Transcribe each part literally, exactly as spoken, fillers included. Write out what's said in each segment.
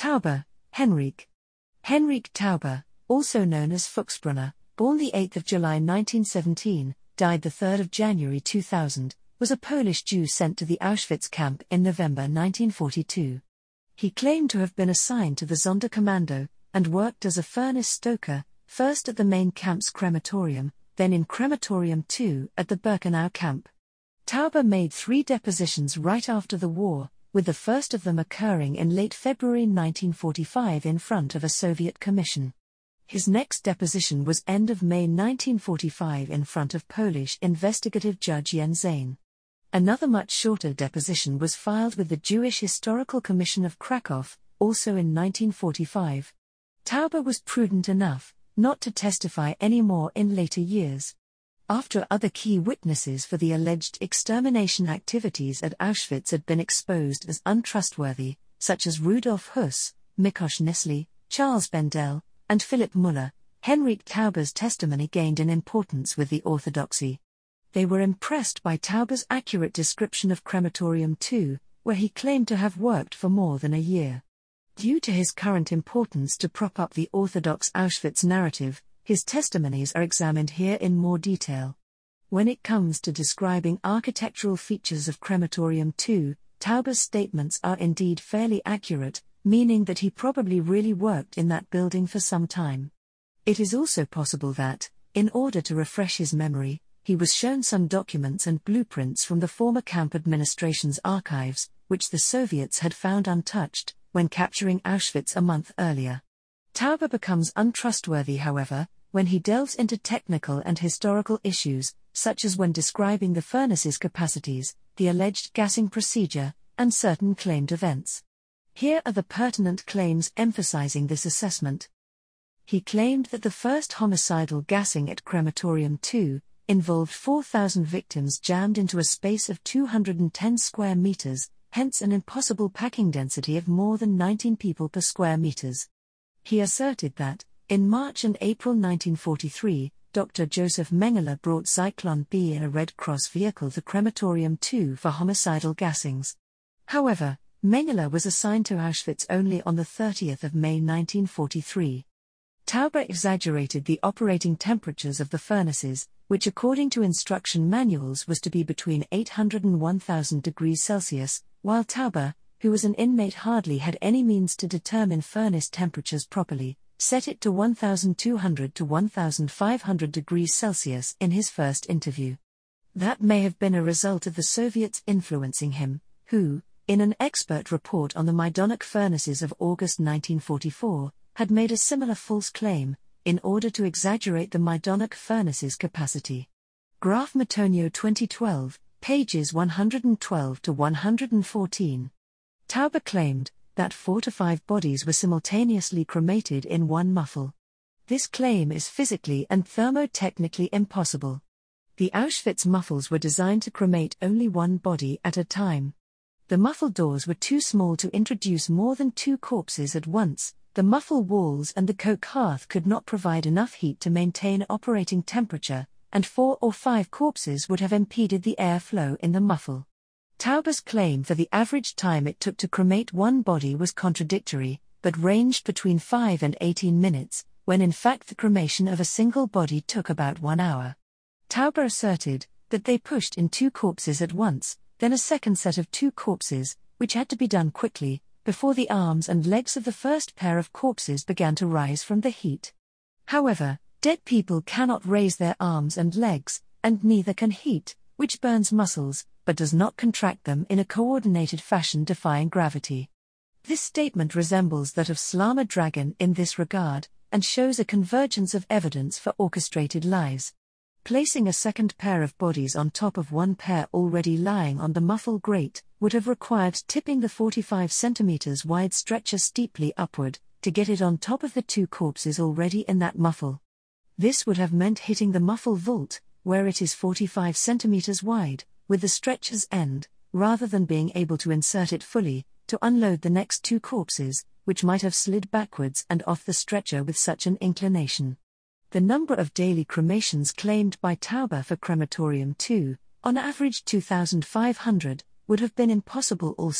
Tauber, Henrik. Henrik Tauber, also known as Fuchsbrunner, born the eighth of July nineteen seventeen, died the third of January two thousand, was a Polish Jew sent to the Auschwitz camp in November nineteen forty-two. He claimed to have been assigned to the Sonderkommando, and worked as a furnace stoker, first at the main camp's crematorium, then in Crematorium two at the Birkenau camp. Tauber made three depositions right after the war, with the first of them occurring in late February nineteen forty-five in front of a Soviet commission. His next deposition was end of May nineteen forty-five in front of Polish investigative judge Jens Zahn. Another much shorter deposition was filed with the Jewish Historical Commission of Krakow, also in nineteen forty-five. Tauber was prudent enough not to testify anymore in later years. After other key witnesses for the alleged extermination activities at Auschwitz had been exposed as untrustworthy, such as Rudolf Höss, Mikos Nestle, Charles Bendel, and Philipp Müller, Henrik Tauber's testimony gained in importance with the orthodoxy. They were impressed by Tauber's accurate description of Crematorium two, where he claimed to have worked for more than a year. Due to his current importance to prop up the orthodox Auschwitz narrative, his testimonies are examined here in more detail. When it comes to describing architectural features of Crematorium two, Tauber's statements are indeed fairly accurate, meaning that he probably really worked in that building for some time. It is also possible that, in order to refresh his memory, he was shown some documents and blueprints from the former camp administration's archives, which the Soviets had found untouched when capturing Auschwitz a month earlier. Tauber becomes untrustworthy, however, when he delves into technical and historical issues, such as when describing the furnace's capacities, the alleged gassing procedure, and certain claimed events. Here are the pertinent claims emphasizing this assessment. He claimed that the first homicidal gassing at Crematorium two involved four thousand victims jammed into a space of two hundred ten square meters, hence an impossible packing density of more than nineteen people per square meters. He asserted that, in March and April nineteen forty-three, Doctor Joseph Mengele brought Zyklon B in a Red Cross vehicle to Crematorium two for homicidal gassings. However, Mengele was assigned to Auschwitz only on the thirtieth of May nineteen forty-three. Tauber exaggerated the operating temperatures of the furnaces, which according to instruction manuals was to be between eight hundred and one thousand degrees Celsius, while Tauber, who was an inmate, hardly had any means to determine furnace temperatures properly, set it to one thousand two hundred to one thousand five hundred degrees Celsius in his first interview. That may have been a result of the Soviets influencing him, who, in an expert report on the Majdanek furnaces of August nineteen forty-four, had made a similar false claim, in order to exaggerate the Majdanek furnaces' capacity. Graf Matonio twenty twelve, pages one hundred twelve to one hundred fourteen. Tauber claimed that four to five bodies were simultaneously cremated in one muffle. This claim is physically and thermotechnically impossible. The Auschwitz muffles were designed to cremate only one body at a time. The muffle doors were too small to introduce more than two corpses at once. The muffle walls and the coke hearth could not provide enough heat to maintain operating temperature, and four or five corpses would have impeded the airflow in the muffle. Tauber's claim for the average time it took to cremate one body was contradictory, but ranged between five and eighteen minutes, when in fact the cremation of a single body took about one hour. Tauber asserted that they pushed in two corpses at once, then a second set of two corpses, which had to be done quickly, before the arms and legs of the first pair of corpses began to rise from the heat. However, dead people cannot raise their arms and legs, and neither can heat, which burns muscles, but does not contract them in a coordinated fashion defying gravity. This statement resembles that of Slama Dragan in this regard, and shows a convergence of evidence for orchestrated lies. Placing a second pair of bodies on top of one pair already lying on the muffle grate would have required tipping the forty-five centimeters wide stretcher steeply upward, to get it on top of the two corpses already in that muffle. This would have meant hitting the muffle vault, where it is forty-five centimeters wide, with the stretcher's end, rather than being able to insert it fully, to unload the next two corpses, which might have slid backwards and off the stretcher with such an inclination. The number of daily cremations claimed by Tauber for Crematorium two, on average two thousand five hundred, would have been impossible also,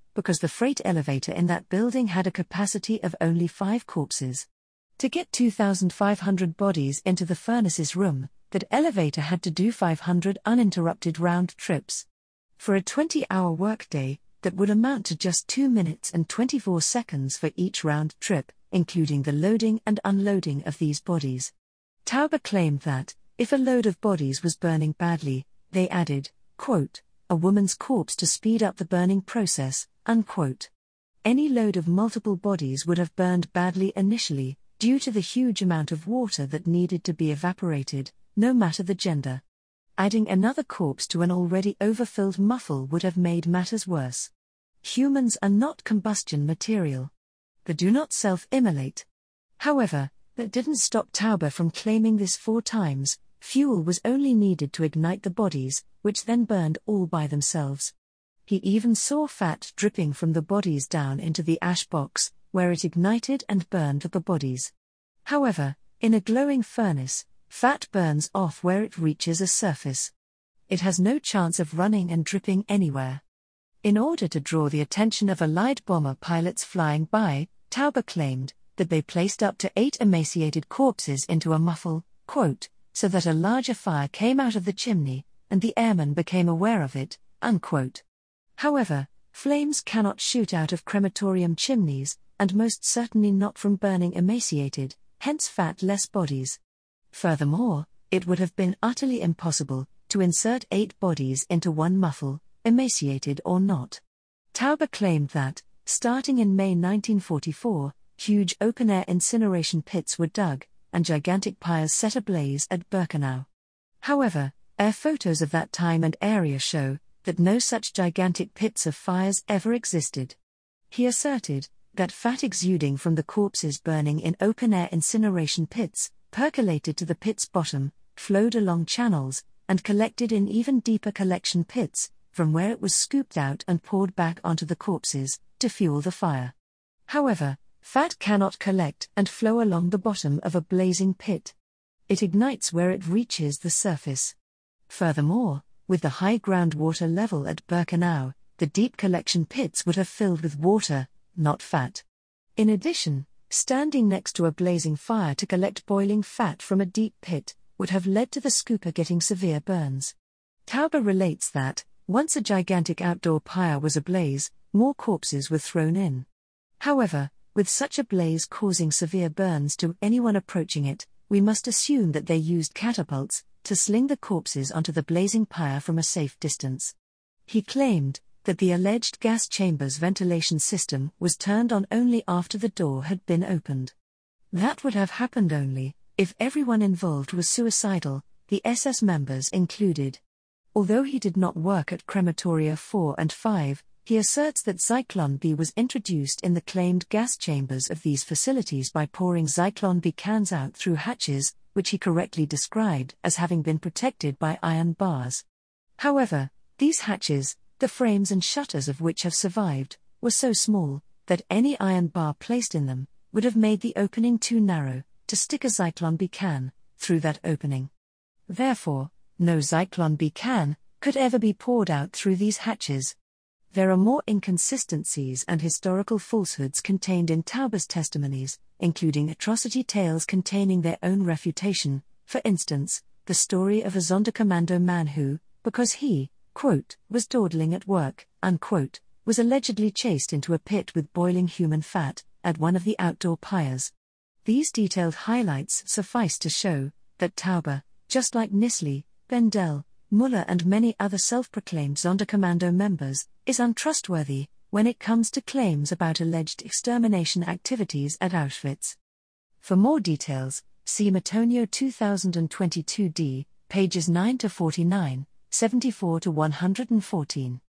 because the freight elevator in that building had a capacity of only five corpses. To get two thousand five hundred bodies into the furnace's room, that elevator had to do five hundred uninterrupted round trips. For a twenty-hour workday, that would amount to just two minutes and twenty-four seconds for each round trip, including the loading and unloading of these bodies. Tauber claimed that, if a load of bodies was burning badly, they added, quote, a woman's corpse to speed up the burning process, unquote. Any load of multiple bodies would have burned badly initially, due to the huge amount of water that needed to be evaporated, no matter the gender. Adding another corpse to an already overfilled muffle would have made matters worse. Humans are not combustion material. They do not self-immolate. However, that didn't stop Tauber from claiming this four times. Fuel was only needed to ignite the bodies, which then burned all by themselves. He even saw fat dripping from the bodies down into the ash box, where it ignited and burned the bodies. However, in a glowing furnace, fat burns off where it reaches a surface. It has no chance of running and dripping anywhere. In order to draw the attention of Allied bomber pilots flying by, Tauber claimed that they placed up to eight emaciated corpses into a muffle, quote, so that a larger fire came out of the chimney, and the airmen became aware of it, unquote. However, flames cannot shoot out of crematorium chimneys, and most certainly not from burning emaciated, hence fat-less bodies. Furthermore, it would have been utterly impossible to insert eight bodies into one muffle, emaciated or not. Tauber claimed that, starting in May nineteen forty-four, huge open-air incineration pits were dug, and gigantic pyres set ablaze at Birkenau. However, air photos of that time and area show that no such gigantic pits of fires ever existed. He asserted that fat exuding from the corpses burning in open-air incineration pits percolated to the pit's bottom, flowed along channels, and collected in even deeper collection pits, from where it was scooped out and poured back onto the corpses, to fuel the fire. However, fat cannot collect and flow along the bottom of a blazing pit. It ignites where it reaches the surface. Furthermore, with the high groundwater level at Birkenau, the deep collection pits would have filled with water, not fat. In addition, standing next to a blazing fire to collect boiling fat from a deep pit would have led to the scooper getting severe burns. Tauber relates that, once a gigantic outdoor pyre was ablaze, more corpses were thrown in. However, with such a blaze causing severe burns to anyone approaching it, we must assume that they used catapults to sling the corpses onto the blazing pyre from a safe distance. He claimed that the alleged gas chamber's ventilation system was turned on only after the door had been opened. That would have happened only if everyone involved was suicidal, the S S members included. Although he did not work at crematoria four and five, he asserts that Zyklon B was introduced in the claimed gas chambers of these facilities by pouring Zyklon B cans out through hatches, which he correctly described as having been protected by iron bars. However, these hatches, the frames and shutters of which have survived, were so small that any iron bar placed in them would have made the opening too narrow to stick a Zyklon B can through that opening. Therefore, no Zyklon B can could ever be poured out through these hatches. There are more inconsistencies and historical falsehoods contained in Tauber's testimonies, including atrocity tales containing their own refutation, for instance, the story of a Sonderkommando man who, because he, quote, was dawdling at work, unquote, was allegedly chased into a pit with boiling human fat, at one of the outdoor pyres. These detailed highlights suffice to show that Tauber, just like Nisly, Bendel, Müller and many other self-proclaimed Sonderkommando members, is untrustworthy when it comes to claims about alleged extermination activities at Auschwitz. For more details, see Matonio two thousand twenty-two d, pages nine to forty-nine, seventy-four to one hundred fourteen.